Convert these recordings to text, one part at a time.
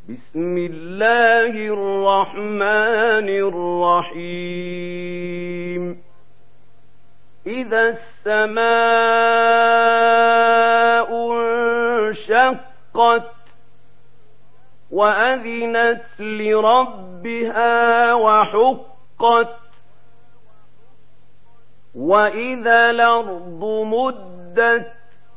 بسم الله الرحمن الرحيم إذا السماء انشقت وأذنت لربها وحقت وإذا الأرض مدت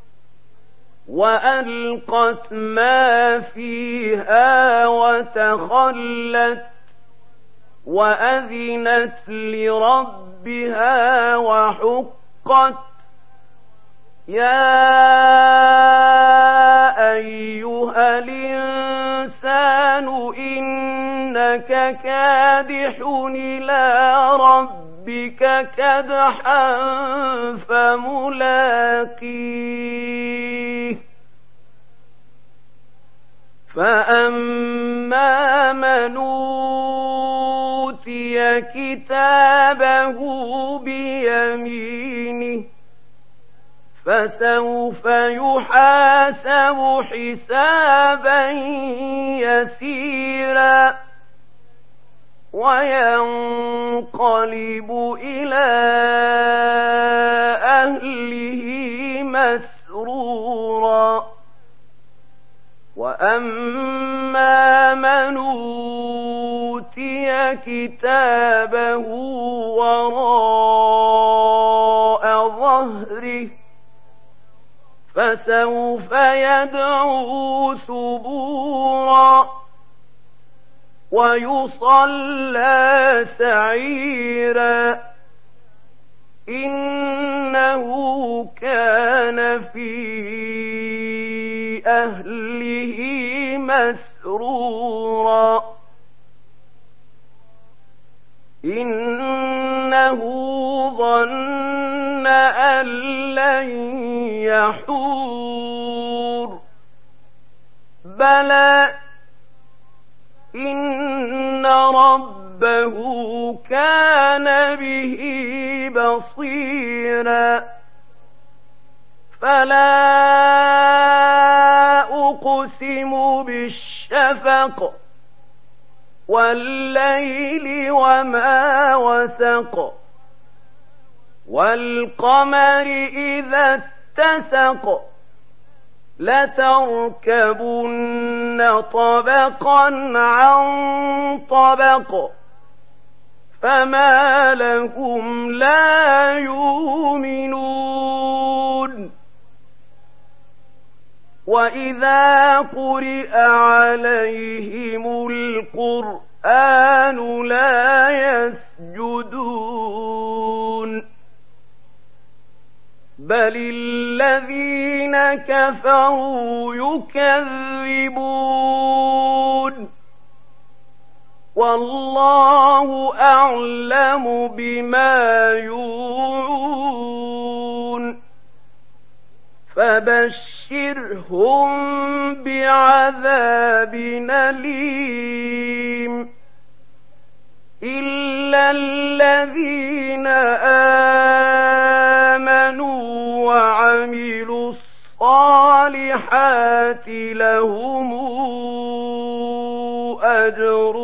وألقت ما فيها وتخلت وأذنت لربها وحقت يا أيها الإنسان إنك كادح إلى ربك كدحا فملاقيه فأما من أوتي كتابه بيمينه فسوف يحاسب حسابا يسيرا وينقلب إلى أهله مسرورا وأما من أوتي كتابه وراء ظهره فسوف يدعو ثبورا ويصلى سعيرا إنه كان في أهله مسرورا إنه ظن أن لن يحور بلى إن ربه كان به بصيرا فلا أقسم بالشفق والليل وما وسق والقمر إذا اتسق لتركبن طبقا عن طبق فما لهم لا يؤمنون وإذا قرئ عليهم القرآن لا يسجدون بل الذين كفروا يكذبون والله أعلم بما يوعون فبشرهم بعذاب أليم إلا الذين آمنوا وعملوا الصالحات لهم أجر